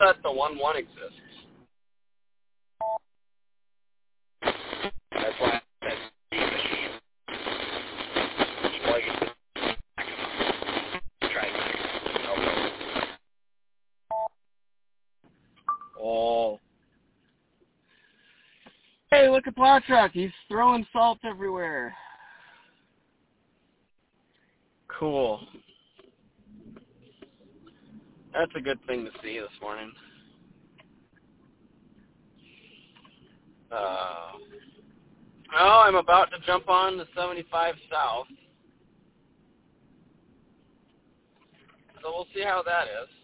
that the 1-1 exists. That's why that's Oh. Hey, look at Plow Truck. He's throwing salt everywhere. Cool. That's a good thing to see this morning. Oh, I'm about to jump on the 75 South. So we'll see how that is.